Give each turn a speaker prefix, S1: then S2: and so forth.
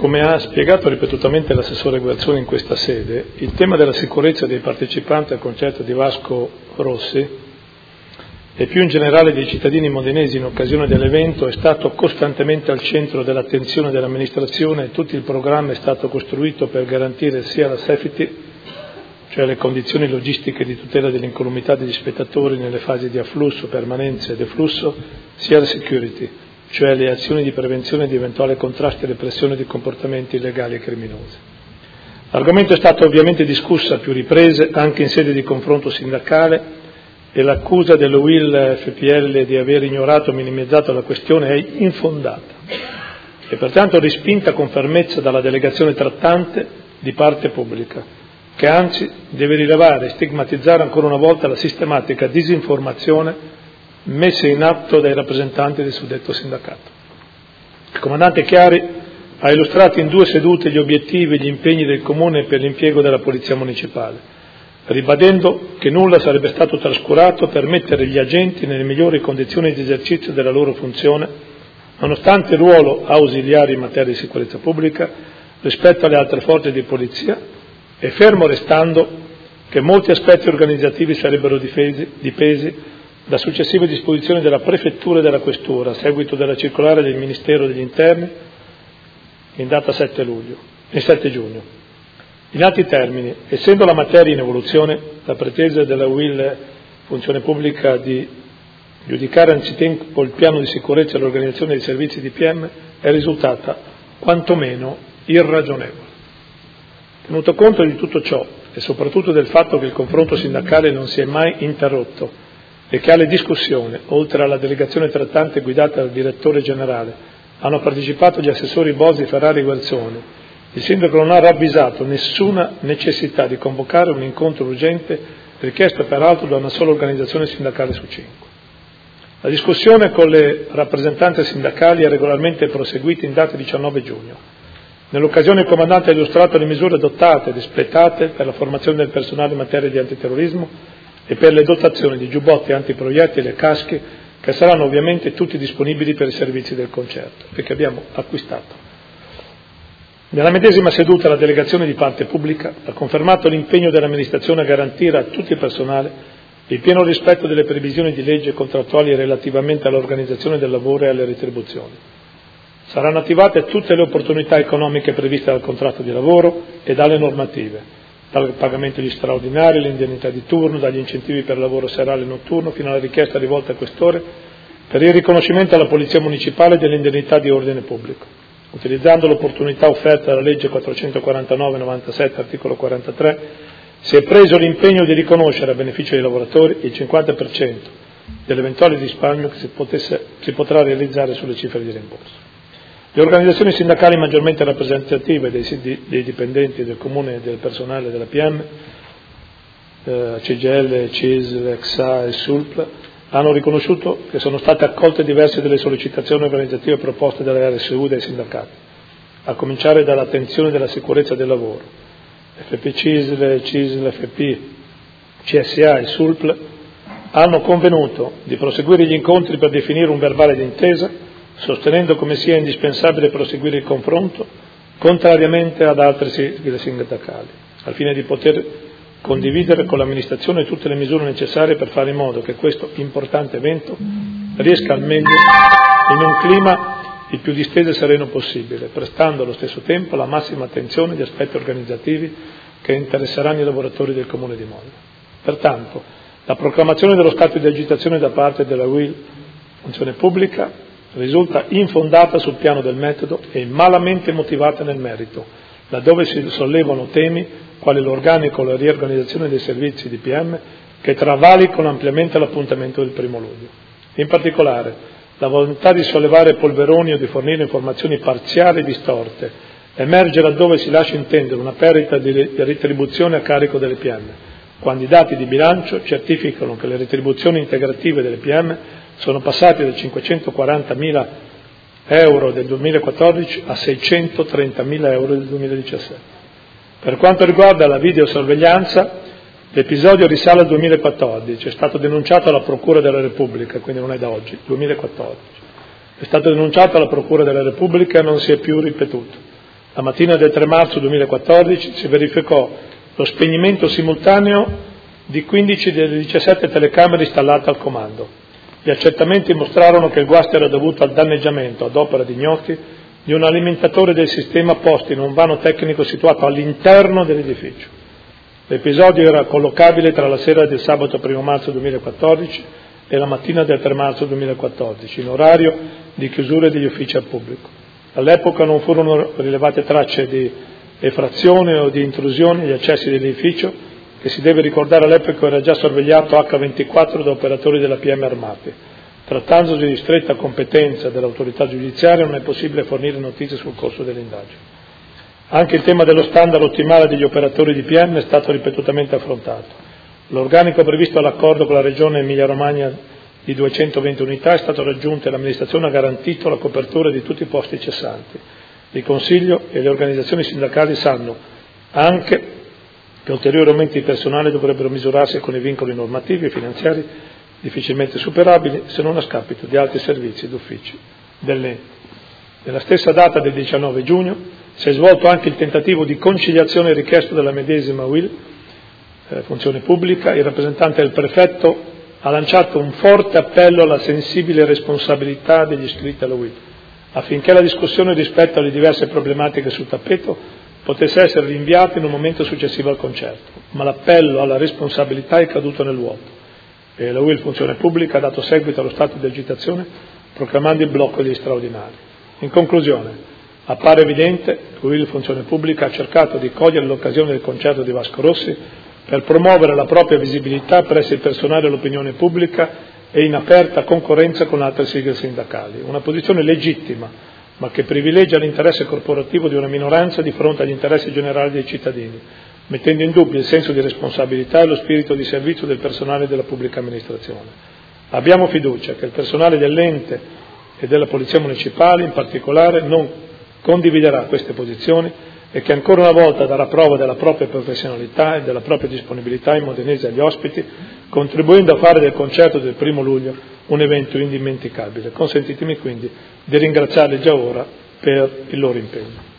S1: come ha spiegato ripetutamente l'assessore Guerzoni in questa sede, il tema della sicurezza dei partecipanti al concerto di Vasco Rossi e più in generale dei cittadini modenesi in occasione dell'evento è stato costantemente al centro dell'attenzione dell'amministrazione e tutto il programma è stato costruito per garantire sia la safety, cioè le condizioni logistiche di tutela dell'incolumità degli spettatori nelle fasi di afflusso, permanenza e deflusso, sia la security, cioè le azioni di prevenzione di eventuale contrasto e repressione di comportamenti illegali e criminosi. L'argomento è stato ovviamente discusso a più riprese anche in sede di confronto sindacale e l'accusa dell'UIL FPL di aver ignorato o minimizzato la questione è infondata e pertanto respinta con fermezza dalla delegazione trattante di parte pubblica, che anzi deve rilevare e stigmatizzare ancora una volta la sistematica disinformazione messe in atto dai rappresentanti del suddetto sindacato. Il comandante Chiari ha illustrato in 2 sedute gli obiettivi e gli impegni del Comune per l'impiego della Polizia Municipale, ribadendo che nulla sarebbe stato trascurato per mettere gli agenti nelle migliori condizioni di esercizio della loro funzione, nonostante il ruolo ausiliare in materia di sicurezza pubblica rispetto alle altre forze di polizia e fermo restando che molti aspetti organizzativi sarebbero dipesi da successive disposizioni della Prefettura e della Questura a seguito della circolare del Ministero degli Interni in data 7 giugno. In altri termini, essendo la materia in evoluzione, la pretesa della UIL Funzione Pubblica di giudicare anzitempo il piano di sicurezza e l'organizzazione dei servizi di PM è risultata quantomeno irragionevole. Tenuto conto di tutto ciò e soprattutto del fatto che il confronto sindacale non si è mai interrotto e che alle discussioni, oltre alla delegazione trattante guidata dal direttore generale, hanno partecipato gli assessori Bosi, Ferrari e Guerzoni, il sindaco non ha ravvisato nessuna necessità di convocare un incontro urgente richiesto peraltro da una sola organizzazione sindacale su 5. La discussione con le rappresentanze sindacali è regolarmente proseguita in data 19 giugno. Nell'occasione il comandante ha illustrato le misure adottate ed espletate per la formazione del personale in materia di antiterrorismo e per le dotazioni di giubbotti antiproiettili e caschi che saranno ovviamente tutti disponibili per i servizi del concerto e che abbiamo acquistato. Nella medesima seduta la delegazione di parte pubblica ha confermato l'impegno dell'amministrazione a garantire a tutto il personale il pieno rispetto delle previsioni di legge contrattuali relativamente all'organizzazione del lavoro e alle retribuzioni. Saranno attivate tutte le opportunità economiche previste dal contratto di lavoro e dalle normative, dal pagamento di straordinari, l'indennità di turno, dagli incentivi per lavoro serale e notturno, fino alla richiesta rivolta al questore per il riconoscimento alla Polizia Municipale dell'indennità di ordine pubblico, utilizzando l'opportunità offerta dalla legge 449/97, articolo 43, si è preso l'impegno di riconoscere a beneficio dei lavoratori il 50% dell'eventuale risparmio che si potrà realizzare sulle cifre di rimborso. Le organizzazioni sindacali maggiormente rappresentative dei dipendenti del Comune e del personale della PM, CGL, CISL, XA e SULP, hanno riconosciuto che sono state accolte diverse delle sollecitazioni organizzative proposte dalle RSU e dai sindacati, a cominciare dall'attenzione della sicurezza del lavoro. FP CISL, CISL, FP, CSA e SULP hanno convenuto di proseguire gli incontri per definire un verbale d'intesa, sostenendo come sia indispensabile proseguire il confronto, contrariamente ad altre sigle sindacali, al fine di poter condividere con l'amministrazione tutte le misure necessarie per fare in modo che questo importante evento riesca al meglio in un clima il più disteso e sereno possibile, prestando allo stesso tempo la massima attenzione agli aspetti organizzativi che interesseranno i lavoratori del Comune di Modena. Pertanto, la proclamazione dello stato di agitazione da parte della UIL Funzione Pubblica risulta infondata sul piano del metodo e malamente motivata nel merito, laddove si sollevano temi quali l'organico o la riorganizzazione dei servizi di PM che travalicano ampiamente l'appuntamento del 1° luglio. In particolare, la volontà di sollevare polveroni o di fornire informazioni parziali e distorte emerge laddove si lascia intendere una perdita di retribuzione a carico delle PM, quando i dati di bilancio certificano che le retribuzioni integrative delle PM sono passati da 540.000 euro del 2014 a 630.000 euro del 2017. Per quanto riguarda la videosorveglianza, l'episodio risale al 2014, è stato denunciato alla Procura della Repubblica, quindi non è da oggi, 2014. È stato denunciato alla Procura della Repubblica e non si è più ripetuto. La mattina del 3 marzo 2014 si verificò lo spegnimento simultaneo di 15 delle 17 telecamere installate al comando. Gli accertamenti mostrarono che il guasto era dovuto al danneggiamento, ad opera di ignoti, di un alimentatore del sistema posto in un vano tecnico situato all'interno dell'edificio. L'episodio era collocabile tra la sera del sabato 1 marzo 2014 e la mattina del 3 marzo 2014, in orario di chiusura degli uffici al pubblico. All'epoca non furono rilevate tracce di effrazione o di intrusione agli accessi dell'edificio, che si deve ricordare all'epoca era già sorvegliato H24 da operatori della PM armati. Trattandosi di stretta competenza dell'autorità giudiziaria non è possibile fornire notizie sul corso delle indagini. Anche il tema dello standard ottimale degli operatori di PM è stato ripetutamente affrontato. L'organico previsto all'accordo con la Regione Emilia-Romagna di 220 unità è stato raggiunto e l'amministrazione ha garantito la copertura di tutti i posti cessanti. Il Consiglio e le organizzazioni sindacali sanno anche che ulteriori aumenti di personale dovrebbero misurarsi con i vincoli normativi e finanziari difficilmente superabili, se non a scapito di altri servizi ed uffici dell'ente. Nella stessa data del 19 giugno si è svolto anche il tentativo di conciliazione richiesto dalla medesima UIL, Funzione Pubblica. Il rappresentante del prefetto ha lanciato un forte appello alla sensibile responsabilità degli iscritti alla UIL, affinché la discussione rispetto alle diverse problematiche sul tappeto potesse essere rinviata in un momento successivo al concerto, ma l'appello alla responsabilità è caduto nel vuoto e la UIL Funzione Pubblica ha dato seguito allo stato di agitazione proclamando il blocco degli straordinari. In conclusione, appare evidente che l'UIL Funzione Pubblica ha cercato di cogliere l'occasione del concerto di Vasco Rossi per promuovere la propria visibilità presso il personale e l'opinione pubblica e in aperta concorrenza con altre sigle sindacali, una posizione legittima ma che privilegia l'interesse corporativo di una minoranza di fronte agli interessi generali dei cittadini, mettendo in dubbio il senso di responsabilità e lo spirito di servizio del personale della pubblica amministrazione. Abbiamo fiducia che il personale dell'ente e della Polizia Municipale in particolare non condividerà queste posizioni e che ancora una volta darà prova della propria professionalità e della propria disponibilità in modenese agli ospiti, contribuendo a fare del concerto del 1 luglio un evento indimenticabile. Consentitemi quindi di ringraziarli già ora per il loro impegno.